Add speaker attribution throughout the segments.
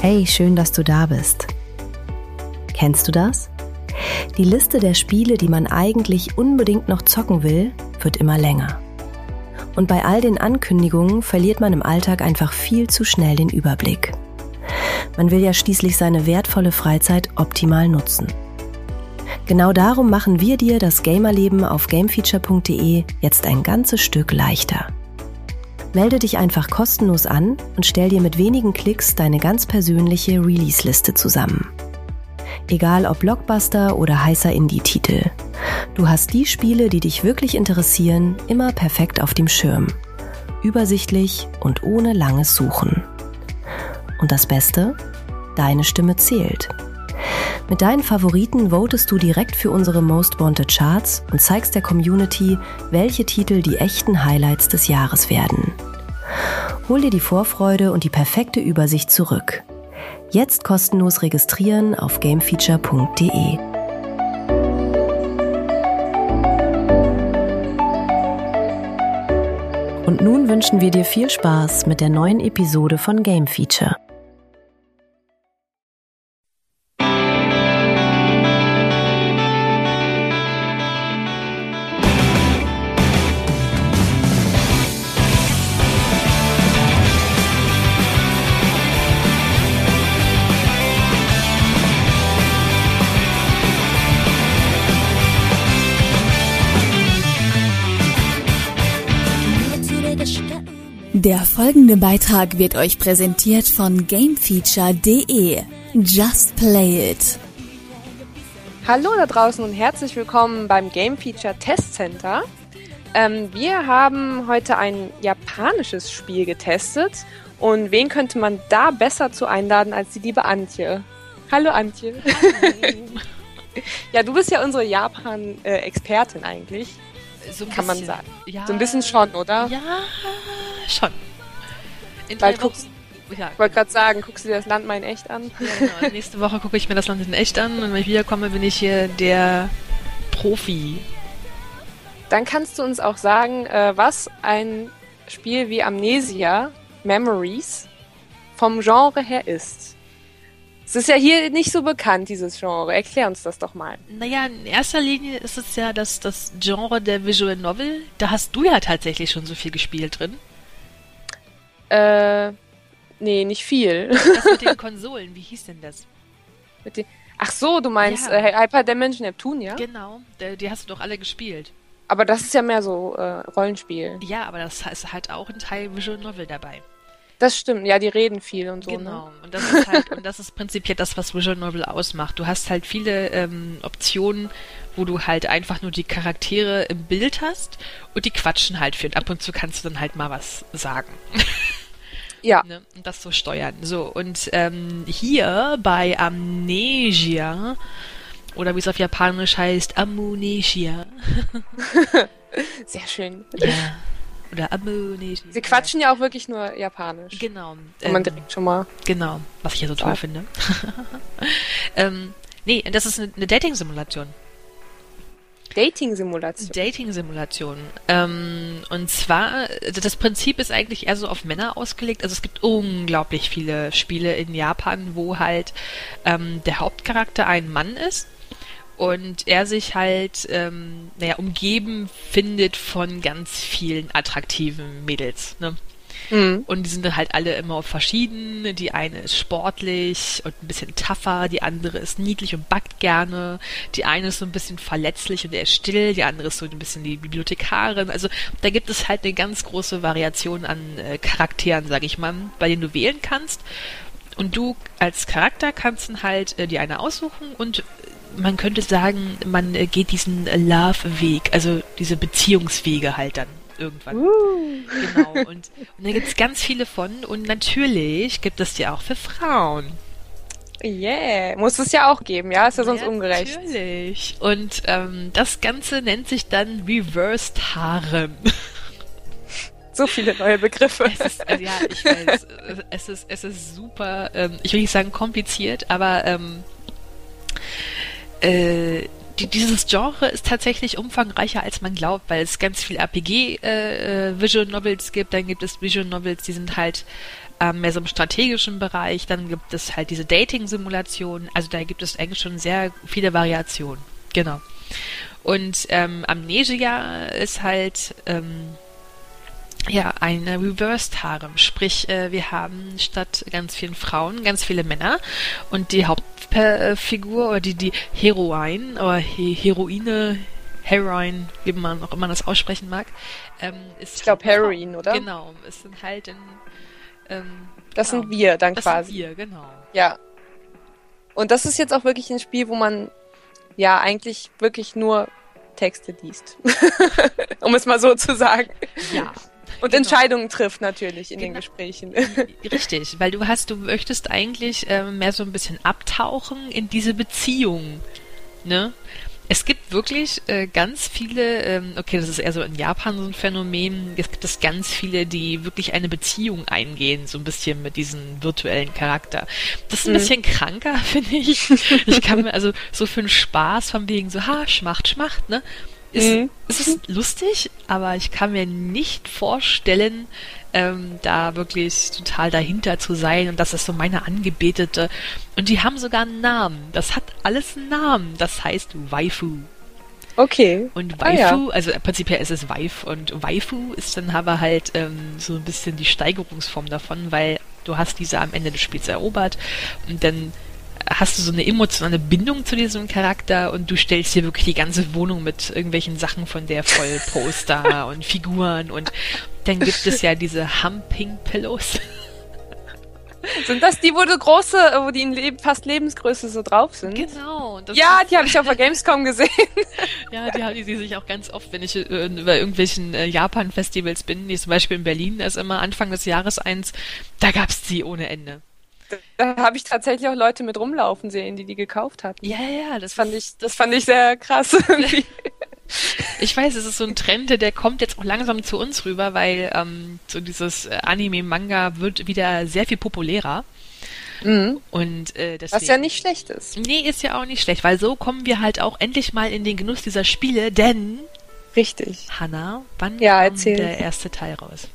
Speaker 1: Hey, schön, dass du da bist. Kennst du das? Die Liste der Spiele, die man eigentlich unbedingt noch zocken will, wird immer länger. Und bei all den Ankündigungen verliert man im Alltag einfach viel zu schnell den Überblick. Man will ja schließlich seine wertvolle Freizeit optimal nutzen. Genau darum machen wir dir das Gamerleben auf gamefeature.de jetzt ein ganzes Stück leichter. Melde dich einfach kostenlos an und stell dir mit wenigen Klicks deine ganz persönliche Release-Liste zusammen. Egal ob Blockbuster oder heißer Indie-Titel. Du hast die Spiele, die dich wirklich interessieren, immer perfekt auf dem Schirm. Übersichtlich und ohne langes Suchen. Und das Beste? Deine Stimme zählt. Mit deinen Favoriten votest du direkt für unsere Most Wanted Charts und zeigst der Community, welche Titel die echten Highlights des Jahres werden. Hol dir die Vorfreude und die perfekte Übersicht zurück. Jetzt kostenlos registrieren auf gamefeature.de. Und nun wünschen wir dir viel Spaß mit der neuen Episode von Game Feature.
Speaker 2: Der folgende Beitrag wird euch präsentiert von gamefeature.de. Just play it.
Speaker 3: Hallo da draußen und herzlich willkommen beim Game Feature Test Center. Wir haben heute ein japanisches Spiel getestet und wen könnte man da besser zu einladen als die liebe Antje? Hallo Antje. Hallo. Ja, du bist ja unsere Japan-Expertin eigentlich. So kann man sagen. Ja, so ein bisschen schon, oder?
Speaker 4: Ja, schon.
Speaker 3: Weil ich wollte gerade sagen, guckst du dir das Land mal in echt an?
Speaker 4: Ja, genau. Nächste Woche gucke ich mir das Land in echt an und wenn ich wiederkomme, bin ich hier der Profi.
Speaker 3: Dann kannst du uns auch sagen, was ein Spiel wie Amnesia Memories vom Genre her ist. Es ist ja hier nicht so bekannt, dieses Genre. Erklär uns das doch mal.
Speaker 4: Naja, in erster Linie ist es ja das Genre der Visual Novel. Da hast du ja tatsächlich schon so viel gespielt drin.
Speaker 3: Nee, nicht viel.
Speaker 4: Das mit den Konsolen, wie hieß denn das?
Speaker 3: Ach so, du meinst Hyperdimension Neptune, ja?
Speaker 4: Genau, die hast du doch alle gespielt.
Speaker 3: Aber das ist ja mehr so Rollenspiel.
Speaker 4: Ja, aber das ist halt auch ein Teil Visual Novel dabei.
Speaker 3: Das stimmt, ja, die reden viel und so.
Speaker 4: Genau,
Speaker 3: ne?
Speaker 4: Und das ist prinzipiell das, was Visual Novel ausmacht. Du hast halt viele Optionen, wo du halt einfach nur die Charaktere im Bild hast und die quatschen halt viel. Und ab und zu kannst du dann halt mal was sagen.
Speaker 3: Ja.
Speaker 4: Ne? Und das so steuern. So, und hier bei Amnesia, oder wie es auf Japanisch heißt, Amnesia.
Speaker 3: Sehr schön.
Speaker 4: Ja. Oder Amnesia.
Speaker 3: Sie quatschen ja auch wirklich nur Japanisch.
Speaker 4: Genau.
Speaker 3: Kann man direkt schon mal.
Speaker 4: Genau, was ich ja so toll finde. Nee, das ist eine Dating-Simulation.
Speaker 3: Dating-Simulation.
Speaker 4: Und zwar, das Prinzip ist eigentlich eher so auf Männer ausgelegt. Also es gibt unglaublich viele Spiele in Japan, wo halt der Hauptcharakter ein Mann ist und er sich halt umgeben findet von ganz vielen attraktiven Mädels, ne? Mhm. Und die sind dann halt alle immer verschieden. Die eine ist sportlich und ein bisschen tougher, die andere ist niedlich und backt gerne, die eine ist so ein bisschen verletzlich und er ist still, die andere ist so ein bisschen die Bibliothekarin. Also da gibt es halt eine ganz große Variation an Charakteren, sag ich mal, bei denen du wählen kannst. Und du als Charakter kannst dann halt die eine aussuchen und man könnte sagen, man geht diesen Love-Weg, also diese Beziehungswege halt dann irgendwann. Genau. Und da gibt es ganz viele von und natürlich gibt es die auch für Frauen.
Speaker 3: Yeah, muss es ja auch geben, ja? Ist ja sonst ungerecht.
Speaker 4: Natürlich. Und das Ganze nennt sich dann Reversed Harem.
Speaker 3: So viele neue Begriffe.
Speaker 4: Ich weiß. Es ist super, ich will nicht sagen kompliziert, aber dieses Genre ist tatsächlich umfangreicher, als man glaubt, weil es ganz viel RPG Visual Novels gibt. Dann gibt es Visual Novels, die sind halt mehr so im strategischen Bereich. Dann gibt es halt diese Dating-Simulationen. Also da gibt es eigentlich schon sehr viele Variationen. Genau. Und Amnesia ist halt eine Reversed Harem. Sprich, wir haben statt ganz vielen Frauen ganz viele Männer und die Hauptfigur oder die Heroine oder Heroine, wie man auch immer das aussprechen mag, ist...
Speaker 3: Ich glaube Heroine, oder?
Speaker 4: Genau, es sind halt
Speaker 3: das sind wir dann quasi.
Speaker 4: Das sind wir, genau.
Speaker 3: Ja. Und das ist jetzt auch wirklich ein Spiel, wo man ja eigentlich wirklich nur Texte liest. Um es mal so zu sagen.
Speaker 4: Ja.
Speaker 3: Und
Speaker 4: genau.
Speaker 3: Entscheidungen trifft natürlich in den Gesprächen.
Speaker 4: Richtig, weil du möchtest eigentlich mehr so ein bisschen abtauchen in diese Beziehung, ne? Es gibt wirklich ganz viele, okay, das ist eher so in Japan so ein Phänomen, es gibt es ganz viele, die wirklich eine Beziehung eingehen, so ein bisschen mit diesem virtuellen Charakter. Das ist ein bisschen kranker, finde ich. Ich kann mir also so für einen Spaß von wegen so, Schmacht, ne? Es ist lustig, aber ich kann mir nicht vorstellen, da wirklich total dahinter zu sein und das ist so meine Angebetete. Und die haben sogar einen Namen. Das hat alles einen Namen. Das heißt Waifu.
Speaker 3: Okay.
Speaker 4: Und Waifu, also prinzipiell ist es Waif und Waifu ist dann aber halt so ein bisschen die Steigerungsform davon, weil du hast diese am Ende des Spiels erobert und dann hast du so eine emotionale Bindung zu diesem Charakter und du stellst dir wirklich die ganze Wohnung mit irgendwelchen Sachen von der voll, Poster und Figuren und dann gibt es ja diese Humping-Pillows.
Speaker 3: Sind das die, wo die in fast Lebensgröße so drauf sind?
Speaker 4: Genau.
Speaker 3: Ja, die habe ich auf der Gamescom gesehen.
Speaker 4: Ja, die haben die sich auch ganz oft, wenn ich über irgendwelchen Japan-Festivals bin, wie zum Beispiel in Berlin, da ist immer Anfang des Jahres eins, da gab's die ohne Ende.
Speaker 3: Da habe ich tatsächlich auch Leute mit rumlaufen sehen, die gekauft hatten.
Speaker 4: Ja,
Speaker 3: das fand ich sehr krass.
Speaker 4: Ich weiß, es ist so ein Trend, der kommt jetzt auch langsam zu uns rüber, weil so dieses Anime-Manga wird wieder sehr viel populärer.
Speaker 3: Mhm.
Speaker 4: Und deswegen,
Speaker 3: was ja nicht schlecht ist.
Speaker 4: Nee, ist ja auch nicht schlecht, weil so kommen wir halt auch endlich mal in den Genuss dieser Spiele, denn...
Speaker 3: Richtig.
Speaker 4: Hanna, wann
Speaker 3: kommt
Speaker 4: der erste Teil raus?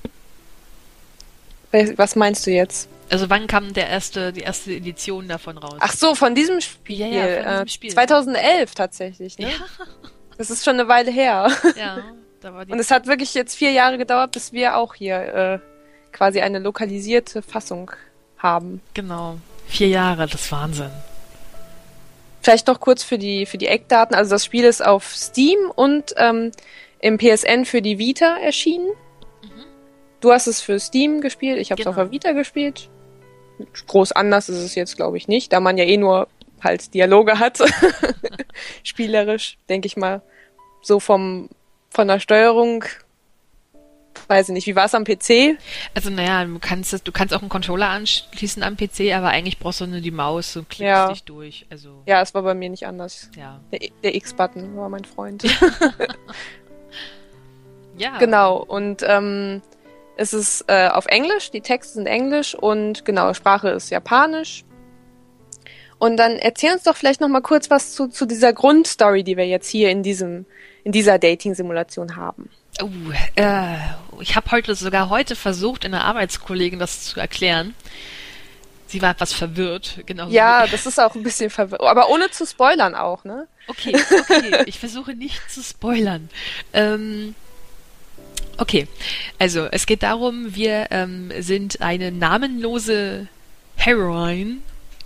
Speaker 3: Was meinst du jetzt?
Speaker 4: Also wann kam die erste Edition davon raus?
Speaker 3: Ach so, von diesem Spiel.
Speaker 4: Ja, von diesem Spiel.
Speaker 3: 2011 tatsächlich, ne?
Speaker 4: Ja.
Speaker 3: Das ist schon eine Weile her.
Speaker 4: Ja, da war die.
Speaker 3: Und es hat wirklich jetzt 4 Jahre gedauert, bis wir auch hier quasi eine lokalisierte Fassung haben.
Speaker 4: Genau. 4 Jahre, das ist Wahnsinn.
Speaker 3: Vielleicht noch kurz für die Eckdaten. Also das Spiel ist auf Steam und im PSN für die Vita erschienen. Mhm. Du hast es für Steam gespielt, ich habe es auf der Vita gespielt. Groß anders ist es jetzt, glaube ich, nicht, da man ja nur halt Dialoge hat. Spielerisch, denke ich mal. So von der Steuerung, weiß ich nicht, wie war es am PC?
Speaker 4: Also naja, du kannst auch einen Controller anschließen am PC, aber eigentlich brauchst du nur die Maus und klickst dich durch. Also
Speaker 3: ja, es war bei mir nicht anders.
Speaker 4: Ja.
Speaker 3: Der X-Button war mein Freund.
Speaker 4: Ja.
Speaker 3: Genau, und es ist auf Englisch, die Texte sind Englisch und genau, Sprache ist Japanisch. Und dann erzähl uns doch vielleicht noch mal kurz was zu dieser Grundstory, die wir jetzt hier in dieser Dating-Simulation haben.
Speaker 4: Ich habe sogar heute versucht, einer Arbeitskollegin das zu erklären. Sie war etwas verwirrt. Genauso
Speaker 3: ja, das ist auch ein bisschen verwirrt, aber ohne zu spoilern auch, ne?
Speaker 4: Okay, ich versuche nicht zu spoilern. Okay, also es geht darum, wir sind eine namenlose Heroine.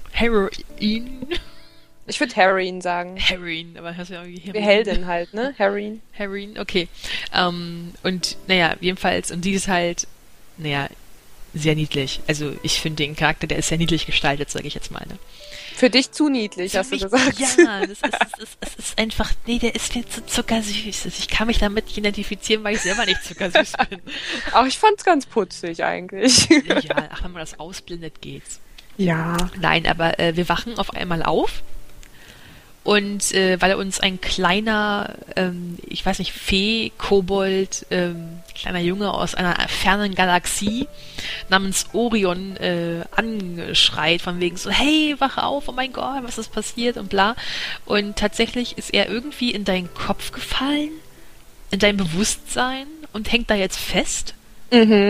Speaker 3: Ich würde Heroine sagen.
Speaker 4: Heroine, aber hast du ja irgendwie
Speaker 3: Heroine. Heldin halt, ne?
Speaker 4: Heroine, okay. Und naja, jedenfalls, und die ist halt, naja, sehr niedlich. Also ich finde den Charakter, der ist sehr niedlich gestaltet, sage ich jetzt mal, ne?
Speaker 3: Für dich zu niedlich, hast du gesagt.
Speaker 4: Ja, das ist einfach, nee, der ist mir zu zuckersüß. Ich kann mich damit identifizieren, weil ich selber nicht zuckersüß bin.
Speaker 3: Auch ich fand's ganz putzig eigentlich.
Speaker 4: Ja, wenn man das ausblendet, geht's.
Speaker 3: Ja.
Speaker 4: Nein, aber wir wachen auf einmal auf und weil uns ein kleiner, ich weiß nicht, Fee, Kobold, kleiner Junge aus einer fernen Galaxie namens Orion anschreit, von wegen so, hey, wach auf, oh mein Gott, was ist passiert und bla. Und tatsächlich ist er irgendwie in deinen Kopf gefallen, in dein Bewusstsein und hängt da jetzt fest.
Speaker 3: Mhm.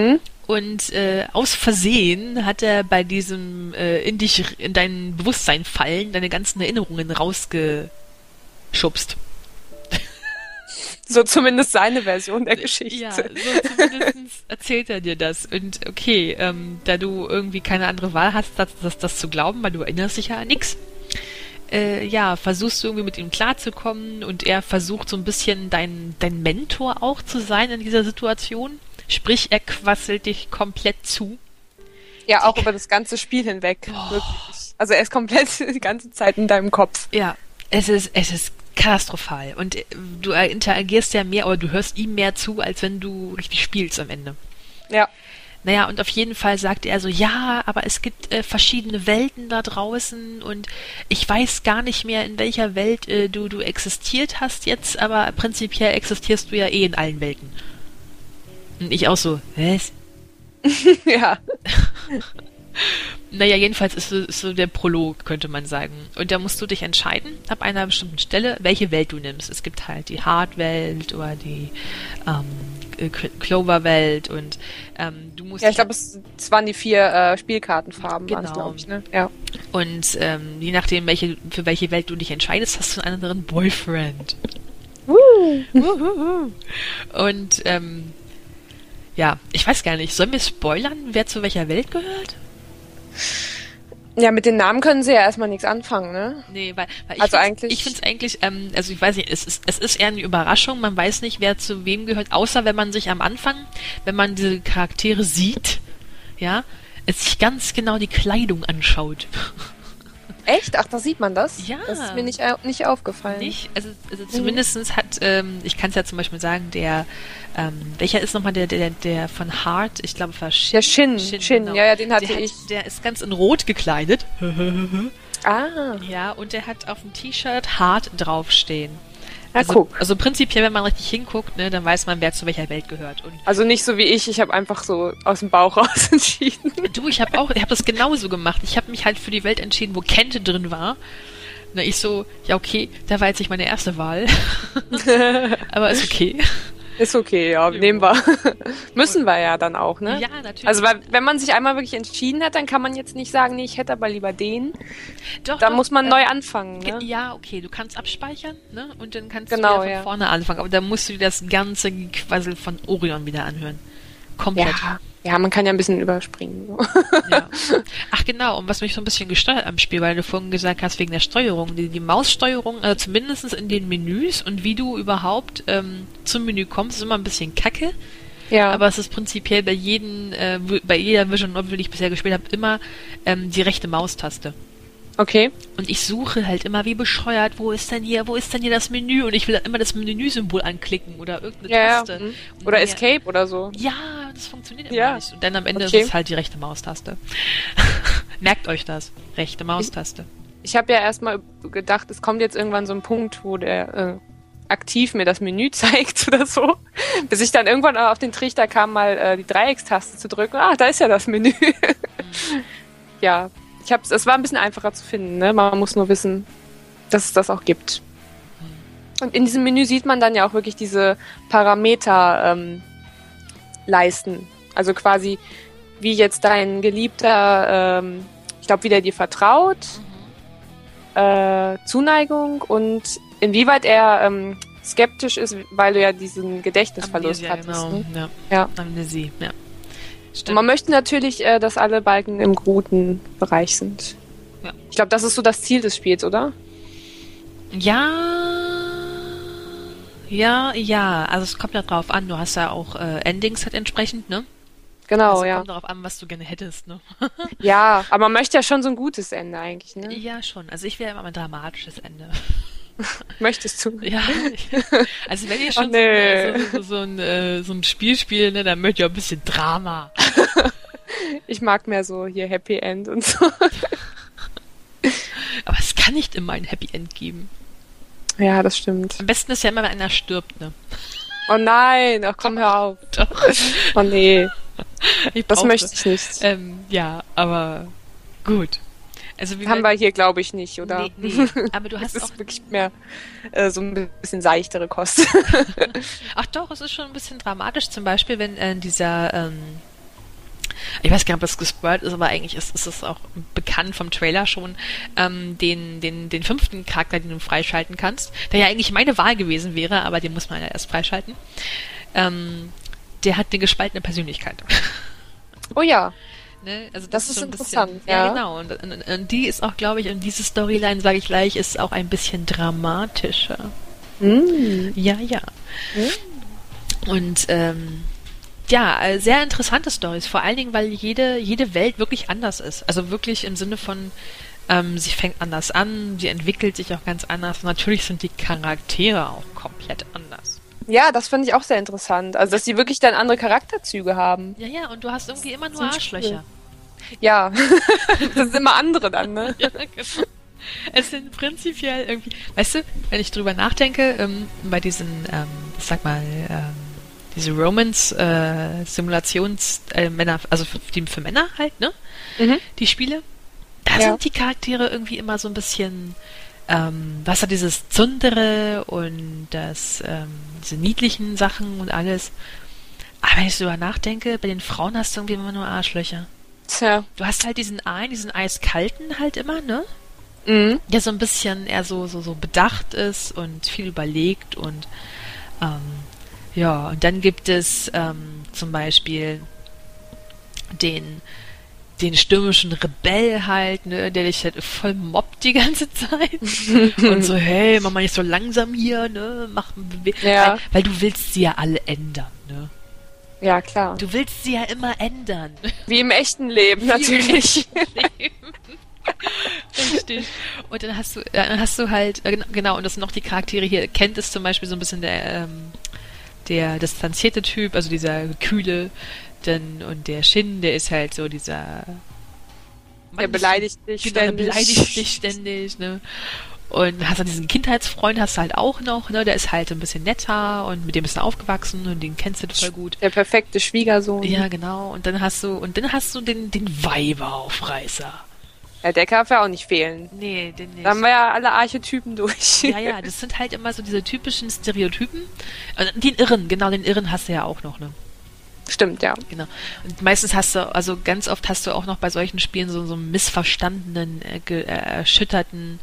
Speaker 4: Und aus Versehen hat er bei diesem in dein Bewusstsein fallen, deine ganzen Erinnerungen rausgeschubst.
Speaker 3: So zumindest seine Version der Geschichte.
Speaker 4: Ja, so zumindest erzählt er dir das. Und okay, da du irgendwie keine andere Wahl hast, das zu glauben, weil du erinnerst dich ja an nichts, versuchst du irgendwie mit ihm klarzukommen und er versucht so ein bisschen dein Mentor auch zu sein in dieser Situation. Sprich, er quasselt dich komplett zu.
Speaker 3: Ja, auch über das ganze Spiel hinweg. Wirklich. Also er ist komplett die ganze Zeit in deinem Kopf.
Speaker 4: Ja, es ist katastrophal. Und du interagierst ja mehr, oder du hörst ihm mehr zu, als wenn du richtig spielst am Ende.
Speaker 3: Ja.
Speaker 4: Naja, und auf jeden Fall sagt er so, ja, aber es gibt verschiedene Welten da draußen und ich weiß gar nicht mehr, in welcher Welt du existiert hast jetzt, aber prinzipiell existierst du ja eh in allen Welten. Und ich auch so, was?
Speaker 3: Ja.
Speaker 4: Naja, jedenfalls ist so der Prolog, könnte man sagen. Und da musst du dich entscheiden, ab einer bestimmten Stelle, welche Welt du nimmst. Es gibt halt die Hard-Welt oder die Clover-Welt und du musst...
Speaker 3: Ja, ich glaube, es waren die 4 Spielkartenfarben,
Speaker 4: genau.
Speaker 3: glaube ich, ne? Ja.
Speaker 4: Und je nachdem, für welche Welt du dich entscheidest, hast du einen anderen Boyfriend. Und ja, ich weiß gar nicht, sollen wir spoilern, wer zu welcher Welt gehört?
Speaker 3: Ja, mit den Namen können sie ja erstmal nichts anfangen, ne?
Speaker 4: Nee, weil ich finde es eigentlich, also ich weiß nicht, es ist eher eine Überraschung, man weiß nicht, wer zu wem gehört, außer wenn man sich am Anfang, wenn man diese Charaktere sieht, ja, es sich ganz genau die Kleidung anschaut.
Speaker 3: Echt? Ach, da sieht man das?
Speaker 4: Ja.
Speaker 3: Das ist mir nicht aufgefallen.
Speaker 4: Nicht? Also zumindestens hat, ich kann es ja zum Beispiel sagen, welcher ist nochmal der von Hart, ich glaube, war
Speaker 3: Der Shin,
Speaker 4: genau.
Speaker 3: Ja, den hatte ich.
Speaker 4: Der ist ganz in Rot gekleidet.
Speaker 3: Ah.
Speaker 4: Ja, und der hat auf dem T-Shirt Hart draufstehen.
Speaker 3: Ja, guck.
Speaker 4: Also prinzipiell, wenn man richtig hinguckt, ne, dann weiß man, wer zu welcher Welt gehört. Und
Speaker 3: also nicht so wie ich habe einfach so aus dem Bauch raus entschieden.
Speaker 4: Du, ich habe das genauso gemacht. Ich habe mich halt für die Welt entschieden, wo Kente drin war. Na, ich so, ja okay, da war jetzt nicht meine erste Wahl. Aber ist okay.
Speaker 3: Ist okay, ja, nehmen wir. Müssen wir ja dann auch, ne?
Speaker 4: Ja, natürlich.
Speaker 3: Also wenn man sich einmal wirklich entschieden hat, dann kann man jetzt nicht sagen, nee, ich hätte aber lieber den.
Speaker 4: Doch,
Speaker 3: dann muss man neu anfangen, ne?
Speaker 4: Ja, okay, du kannst abspeichern, ne? Und dann kannst
Speaker 3: genau,
Speaker 4: du wieder von vorne anfangen. Aber dann musst du dir das ganze Gequassel von Orion wieder anhören. Komplett.
Speaker 3: Ja, man kann ja ein bisschen überspringen. So.
Speaker 4: Ja. Ach genau, und was mich so ein bisschen gestört am Spiel, weil du vorhin gesagt hast, wegen der Steuerung, die Maussteuerung, zumindest in den Menüs und wie du überhaupt zum Menü kommst, ist immer ein bisschen kacke.
Speaker 3: Ja.
Speaker 4: Aber es ist prinzipiell bei jeder Vision Novel, die ich bisher gespielt habe, immer die rechte Maustaste.
Speaker 3: Okay.
Speaker 4: Und ich suche halt immer wie bescheuert, wo ist denn hier das Menü? Und ich will immer das Menüsymbol anklicken oder irgendeine Taste.
Speaker 3: Ja. Oder Escape oder so.
Speaker 4: Ja, das funktioniert immer nicht. Und dann am Ende ist es halt die rechte Maustaste. Merkt euch das. Rechte Maustaste.
Speaker 3: Ich habe ja erstmal gedacht, es kommt jetzt irgendwann so ein Punkt, wo der aktiv mir das Menü zeigt oder so. Bis ich dann irgendwann auf den Trichter kam, mal die Dreieckstaste zu drücken. Ah, da ist ja das Menü. Ja. Es war ein bisschen einfacher zu finden, ne? Man muss nur wissen, dass es das auch gibt. Und in diesem Menü sieht man dann ja auch wirklich diese Parameter leisten. Also quasi, wie jetzt dein Geliebter, ich glaube, wie der dir vertraut, Zuneigung und inwieweit er skeptisch ist, weil du ja diesen Gedächtnisverlust hattest.
Speaker 4: Genau.
Speaker 3: Ne?
Speaker 4: Ja. Amnesie, ja. Stimmt.
Speaker 3: Und man möchte natürlich, dass alle Balken im guten Bereich sind.
Speaker 4: Ja.
Speaker 3: Ich glaube, das ist so das Ziel des Spiels, oder?
Speaker 4: Ja. Also es kommt ja drauf an. Du hast ja auch Endings halt entsprechend, ne?
Speaker 3: Genau,
Speaker 4: also
Speaker 3: ja.
Speaker 4: Kommt darauf an, was du gerne hättest, ne?
Speaker 3: Ja, aber man möchte ja schon so ein gutes Ende eigentlich, ne?
Speaker 4: Ja, schon. Also ich wäre immer ein dramatisches Ende.
Speaker 3: Möchtest du?
Speaker 4: Ja. Also wenn ihr schon so ein Spiel spielt, ne, dann möchte ich auch ein bisschen Drama.
Speaker 3: Ich mag mehr so hier Happy End und so.
Speaker 4: Aber es kann nicht immer ein Happy End geben.
Speaker 3: Ja, das stimmt.
Speaker 4: Am besten ist ja immer, wenn einer stirbt, ne?
Speaker 3: Oh nein, ach komm, hör auf.
Speaker 4: Doch.
Speaker 3: Oh nee. Das möchte ich nicht.
Speaker 4: Ja, aber gut. Also
Speaker 3: haben wir hier, glaube ich, nicht, oder?
Speaker 4: Nee. Aber du hast
Speaker 3: das
Speaker 4: auch...
Speaker 3: ist wirklich mehr so ein bisschen seichtere Kost.
Speaker 4: Ach doch, es ist schon ein bisschen dramatisch. Zum Beispiel, wenn dieser ich weiß gar nicht, ob das gespoilt ist, aber eigentlich ist es auch bekannt vom Trailer schon, den 5. Charakter, den du freischalten kannst, der ja eigentlich meine Wahl gewesen wäre, aber den muss man ja erst freischalten. Der hat eine gespaltene Persönlichkeit.
Speaker 3: Oh ja.
Speaker 4: Ne? Also
Speaker 3: das ist
Speaker 4: so ein
Speaker 3: interessant.
Speaker 4: Bisschen, ja, genau. Und die ist auch, glaube ich, und diese Storyline, sage ich gleich, ist auch ein bisschen dramatischer. Ja. Und sehr interessante Storys, vor allen Dingen, weil jede Welt wirklich anders ist. Also wirklich im Sinne von, sie fängt anders an, sie entwickelt sich auch ganz anders. Und natürlich sind die Charaktere auch komplett anders.
Speaker 3: Ja, das finde ich auch sehr interessant. Also, dass sie wirklich dann andere Charakterzüge haben.
Speaker 4: Ja, und du hast irgendwie immer nur Arschlöcher.
Speaker 3: Cool. Ja, das sind immer andere dann, ne?
Speaker 4: Ja, genau. Es sind prinzipiell irgendwie, weißt du, wenn ich drüber nachdenke, bei diesen, diese Romance-Simulations, Männer, also für Männer halt, ne? Die Spiele, da sind die Charaktere irgendwie immer so ein bisschen, was hat dieses Zundere und diese niedlichen Sachen und alles. Aber wenn ich drüber nachdenke, bei den Frauen hast du irgendwie immer nur Arschlöcher.
Speaker 3: Tja.
Speaker 4: Du hast halt diesen eiskalten halt immer, ne? Der so ein bisschen eher so bedacht ist und viel überlegt und und dann gibt es zum Beispiel den stürmischen Rebell halt, ne, der dich halt voll mobbt die ganze Zeit und so, hey, mach mal nicht so langsam hier, ne, weil du willst sie ja alle ändern, ne?
Speaker 3: Ja, klar.
Speaker 4: Du willst sie ja immer ändern.
Speaker 3: Wie im echten Leben, natürlich.
Speaker 4: Richtig. Und dann hast du halt, genau, und das sind noch die Charaktere hier. Kent ist zum Beispiel so ein bisschen der distanzierte Typ, also dieser kühle, und der Shin, der ist halt so dieser
Speaker 3: der beleidigt dich ständig.
Speaker 4: Der beleidigt dich ständig, ne? Und hast dann diesen Kindheitsfreund, hast du halt auch noch, ne? Der ist halt ein bisschen netter und mit dem bist du aufgewachsen und den kennst du voll gut.
Speaker 3: Der perfekte Schwiegersohn.
Speaker 4: Ja, genau. Und dann hast du den Weiberaufreißer.
Speaker 3: Ja, der darf ja auch nicht fehlen.
Speaker 4: Nee, den nicht.
Speaker 3: Da haben wir ja alle Archetypen durch.
Speaker 4: Ja, das sind halt immer so diese typischen Stereotypen. Den Irren hast du ja auch noch, ne?
Speaker 3: Stimmt, ja.
Speaker 4: Genau. Und meistens ganz oft hast du auch noch bei solchen Spielen so einen missverstandenen, erschütterten,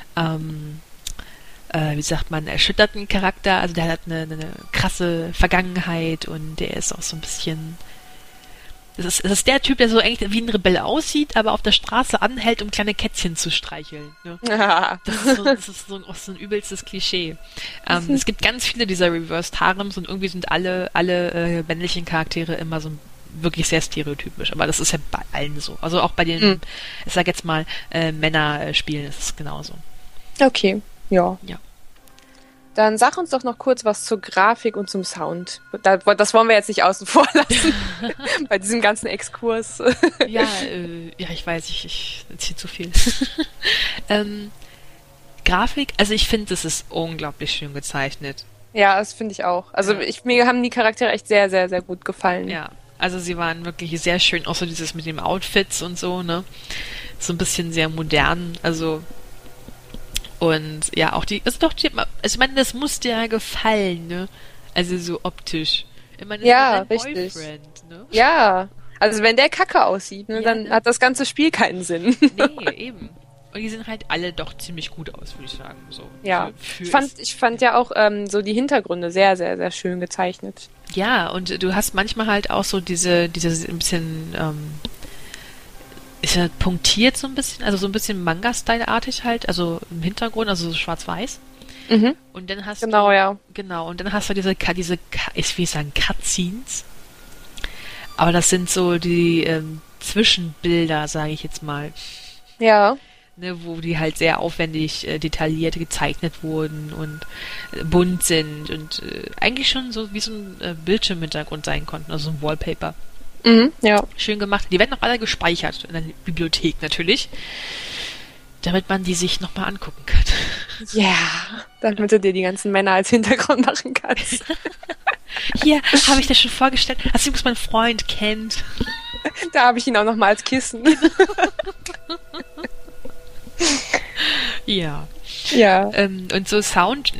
Speaker 4: erschütterten Charakter. Also der hat eine krasse Vergangenheit und der ist auch so ein bisschen... Es ist der Typ, der so eigentlich wie ein Rebell aussieht, aber auf der Straße anhält, um kleine Kätzchen zu streicheln. Ne?
Speaker 3: Ja.
Speaker 4: Das ist so ein übelstes Klischee. Es gibt ganz viele dieser Reversed Harems und irgendwie sind alle männlichen Charaktere immer so wirklich sehr stereotypisch. Aber das ist ja bei allen so. Also auch bei den, ich sag jetzt mal, Männerspielen ist es genauso.
Speaker 3: Okay, ja.
Speaker 4: Ja.
Speaker 3: Dann sag uns doch noch kurz was zur Grafik und zum Sound. Das wollen wir jetzt nicht außen vor lassen, bei diesem ganzen Exkurs.
Speaker 4: Ja, ich weiß, ich erzähle zu viel. Grafik, also ich finde, das ist unglaublich schön gezeichnet.
Speaker 3: Ja, das finde ich auch. Also mir haben die Charaktere echt sehr, sehr, sehr gut gefallen.
Speaker 4: Ja, also sie waren wirklich sehr schön, auch so dieses mit dem Outfits und so, ne? So ein bisschen sehr modern, also... Und ja, auch ich meine, das muss dir ja gefallen, ne? Also so optisch. Ich meine, das ist dein Boyfriend, ne?
Speaker 3: Ja, also wenn der kacke aussieht, ne, dann hat das ganze Spiel keinen Sinn.
Speaker 4: Nee, eben. Und die sehen halt alle doch ziemlich gut aus, würde ich sagen. So,
Speaker 3: ja, ich fand ja auch so die Hintergründe sehr, sehr, sehr schön gezeichnet.
Speaker 4: Ja, und du hast manchmal halt auch so diese ein bisschen... ist ja punktiert so ein bisschen, also so ein bisschen Manga-Style-artig halt, also im Hintergrund, also so schwarz-weiß. Und dann hast und dann hast du diese ich will sagen Cutscenes, aber das sind so die Zwischenbilder, sage ich jetzt mal.
Speaker 3: Ja.
Speaker 4: Ne, wo die halt sehr aufwendig detailliert gezeichnet wurden und bunt sind und eigentlich schon so wie so ein Bildschirmhintergrund sein konnten, also so ein Wallpaper.
Speaker 3: Ja.
Speaker 4: Schön gemacht. Die werden auch alle gespeichert in der Bibliothek natürlich, damit man die sich nochmal angucken kann.
Speaker 3: Ja, damit du dir die ganzen Männer als Hintergrund machen kannst.
Speaker 4: Hier habe ich das schon vorgestellt, als übrigens mein Freund kennt.
Speaker 3: Da habe ich ihn auch nochmal als Kissen.
Speaker 4: Ja.
Speaker 3: Ja.
Speaker 4: Und so Sound,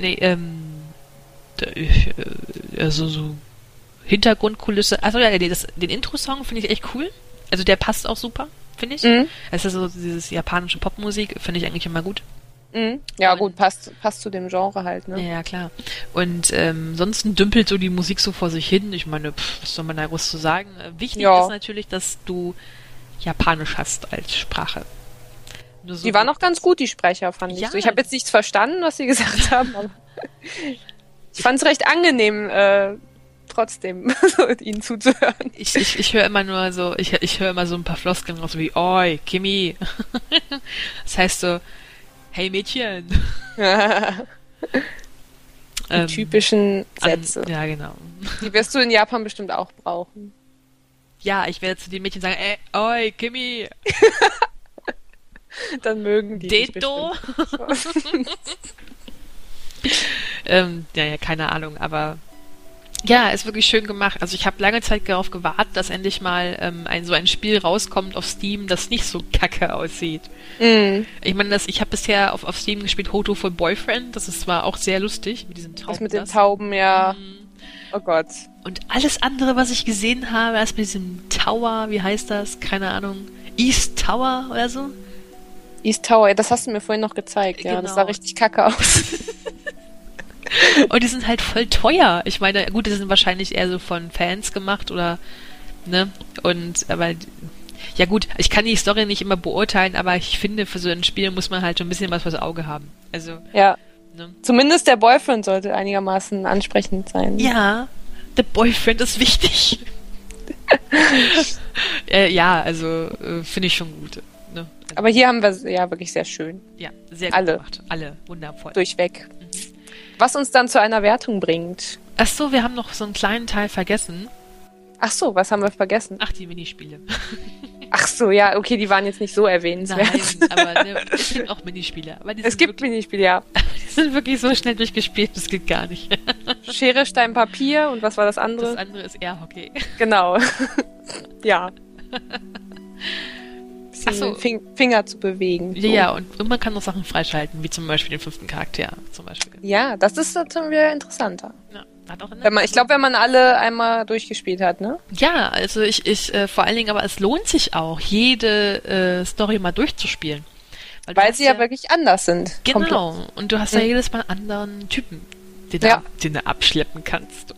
Speaker 4: so Hintergrundkulisse. Also ja, den Intro-Song finde ich echt cool. Also der passt auch super, finde ich.
Speaker 3: Mhm.
Speaker 4: Es ist so dieses japanische Popmusik, finde ich eigentlich immer gut.
Speaker 3: Mhm. Ja, gut, passt zu dem Genre halt, ne?
Speaker 4: Ja, klar. Und sonst dümpelt so die Musik so vor sich hin. Ich meine, was soll man da groß zu sagen? Wichtig ist natürlich, dass du Japanisch hast als Sprache. Nur so
Speaker 3: Die waren auch ganz gut, die Sprecher, fand ich.
Speaker 4: Ja.
Speaker 3: So, ich habe jetzt nichts verstanden, was sie gesagt haben, aber ich fand es recht angenehm, trotzdem ihnen zuzuhören.
Speaker 4: Ich höre immer nur so, ich höre immer so ein paar Floskeln raus, wie Oi, Kimi. Das heißt so, hey Mädchen.
Speaker 3: Die typischen Sätze.
Speaker 4: Ja, genau.
Speaker 3: Die wirst du in Japan bestimmt auch brauchen.
Speaker 4: Ja, ich werde zu den Mädchen sagen, oi, Kimi.
Speaker 3: Dann mögen die dich
Speaker 4: Deto.
Speaker 3: bestimmt.
Speaker 4: Ja, keine Ahnung, aber ja, ist wirklich schön gemacht. Also ich habe lange Zeit darauf gewartet, dass endlich mal so ein Spiel rauskommt auf Steam, das nicht so kacke aussieht.
Speaker 3: Mm.
Speaker 4: Ich meine, ich habe bisher auf Steam gespielt Hoto for Boyfriend, das ist zwar auch sehr lustig mit diesen Tauben.
Speaker 3: Das mit den Tauben, ja. Oh Gott.
Speaker 4: Und alles andere, was ich gesehen habe, erst mit diesem Tower, wie heißt das? Keine Ahnung. East Tower oder so?
Speaker 3: East Tower, ja, das hast du mir vorhin noch gezeigt, ja.
Speaker 4: Genau.
Speaker 3: Das sah richtig kacke aus.
Speaker 4: Und die sind halt voll teuer. Ich meine, gut, die sind wahrscheinlich eher so von Fans gemacht oder, ne? Aber, ja gut, ich kann die Story nicht immer beurteilen, aber ich finde, für so ein Spiel muss man halt schon ein bisschen was fürs Auge haben. Also,
Speaker 3: Ja.
Speaker 4: ne?
Speaker 3: Zumindest der Boyfriend sollte einigermaßen ansprechend sein.
Speaker 4: Ja, der Boyfriend ist wichtig. Ja, also, finde ich schon gut. Ne? Also,
Speaker 3: Aber hier haben wir ja wirklich sehr schön.
Speaker 4: ja, sehr gut
Speaker 3: alle.
Speaker 4: gemacht. Alle, wundervoll.
Speaker 3: Durchweg. Was uns dann zu einer Wertung bringt.
Speaker 4: Ach so, wir haben noch so einen kleinen Teil vergessen.
Speaker 3: Ach so, was haben wir vergessen?
Speaker 4: Ach, die Minispiele.
Speaker 3: Ach so, ja, okay, die waren jetzt nicht so erwähnenswert.
Speaker 4: Nein, aber ne, es gibt auch Minispiele. Aber die
Speaker 3: Es
Speaker 4: sind
Speaker 3: gibt
Speaker 4: wirklich,
Speaker 3: Minispiele, ja.
Speaker 4: die sind wirklich so schnell durchgespielt, das geht gar nicht.
Speaker 3: Schere, Stein, Papier und was war das andere?
Speaker 4: Das andere ist Airhockey.
Speaker 3: Genau. Ja.
Speaker 4: Ach so.
Speaker 3: Finger zu bewegen. So.
Speaker 4: Ja, und man kann noch Sachen freischalten, wie zum Beispiel den 5. Charakter. Zum Beispiel.
Speaker 3: Ja, das ist dann wieder interessanter.
Speaker 4: Ja, hat auch
Speaker 3: Ich glaube, wenn man alle einmal durchgespielt hat, ne?
Speaker 4: Ja, also ich vor allen Dingen, aber es lohnt sich auch, jede Story mal durchzuspielen.
Speaker 3: Weil sie ja wirklich anders sind.
Speaker 4: Genau. Und du hast ja jedes Mal einen anderen Typen, den du abschleppen kannst.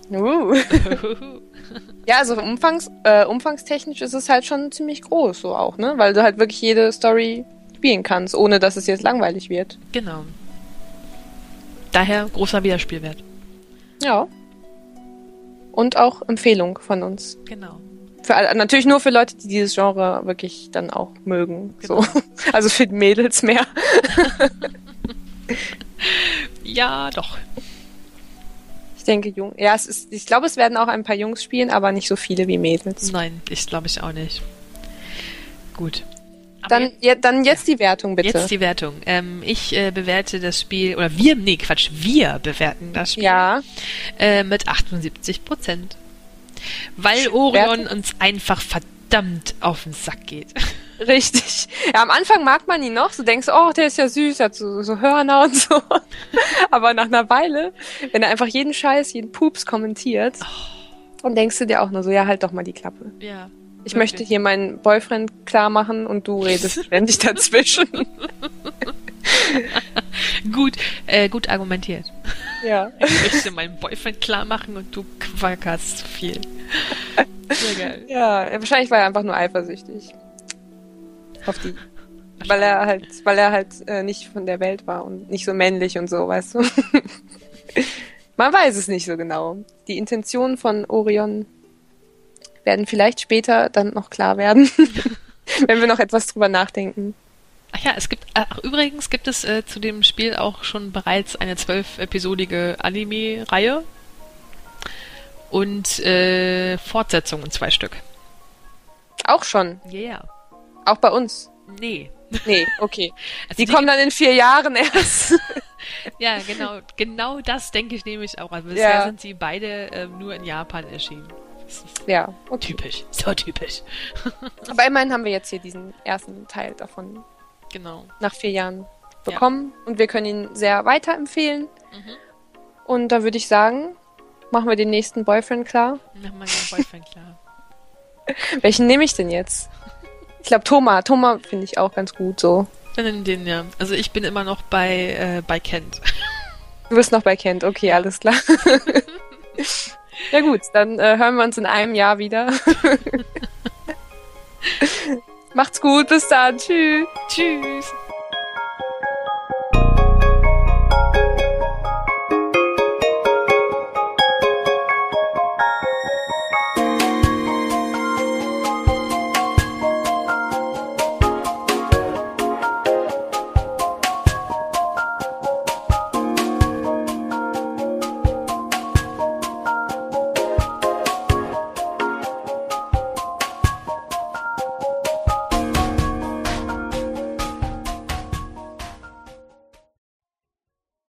Speaker 3: Ja, also umfangstechnisch ist es halt schon ziemlich groß, so auch, ne? Weil du halt wirklich jede Story spielen kannst, ohne dass es jetzt langweilig wird.
Speaker 4: Genau. Daher großer Wiederspielwert.
Speaker 3: Ja. Und auch Empfehlung von uns.
Speaker 4: Genau.
Speaker 3: Natürlich nur für Leute, die dieses Genre wirklich dann auch mögen.
Speaker 4: Genau.
Speaker 3: So. Also für die Mädels mehr.
Speaker 4: Ja, doch.
Speaker 3: Ich denke, ich glaube, es werden auch ein paar Jungs spielen, aber nicht so viele wie Mädels.
Speaker 4: Nein, ich glaube ich auch nicht. Gut.
Speaker 3: Dann jetzt die Wertung, bitte.
Speaker 4: Jetzt die Wertung. Ich bewerte das Spiel, wir bewerten das Spiel mit 78%. Weil Orion uns einfach verdammt auf den Sack geht.
Speaker 3: Richtig. Ja, am Anfang mag man ihn noch, so denkst du, oh, der ist ja süß, hat so Hörner und so. Aber nach einer Weile, wenn er einfach jeden Scheiß, jeden Pups kommentiert, dann denkst du dir auch nur so, ja, halt doch mal die Klappe.
Speaker 4: Ja.
Speaker 3: Ich möchte hier meinen Boyfriend klar machen und du redest ständig dazwischen.
Speaker 4: Gut argumentiert.
Speaker 3: Ja.
Speaker 4: Ich möchte meinen Boyfriend klar machen und du quackerst zu viel. Sehr geil.
Speaker 3: Ja, wahrscheinlich war er einfach nur eifersüchtig. Auf die. Weil er halt nicht von der Welt war und nicht so männlich und so, weißt du. Man weiß es nicht so genau. Die Intentionen von Orion werden vielleicht später dann noch klar werden, wenn wir noch etwas drüber nachdenken.
Speaker 4: Ach ja, übrigens gibt es zu dem Spiel auch schon bereits eine 12-episodige Anime-Reihe und Fortsetzungen 2 Stück.
Speaker 3: Auch schon?
Speaker 4: Ja, yeah.
Speaker 3: Auch bei uns?
Speaker 4: Nee,
Speaker 3: okay.
Speaker 4: Also
Speaker 3: die kommen dann in 4 Jahren erst.
Speaker 4: Ja, genau das denke ich nämlich auch. Also bisher sind sie beide nur in Japan erschienen.
Speaker 3: Ja, okay.
Speaker 4: Typisch, so typisch.
Speaker 3: Aber immerhin haben wir jetzt hier diesen ersten Teil davon nach 4 Jahren bekommen und wir können ihn sehr weiterempfehlen. Und da würde ich sagen, machen wir den nächsten Boyfriend klar.
Speaker 4: Machen wir den Boyfriend klar.
Speaker 3: Welchen nehme ich denn jetzt? Ich glaube, Thomas finde ich auch ganz gut so.
Speaker 4: Dann in den, ja. Also ich bin immer noch bei Kent.
Speaker 3: Du bist noch bei Kent, okay, alles klar. Ja gut, dann hören wir uns in einem Jahr wieder. Macht's gut, bis dann, tschüss.
Speaker 4: Tschüss.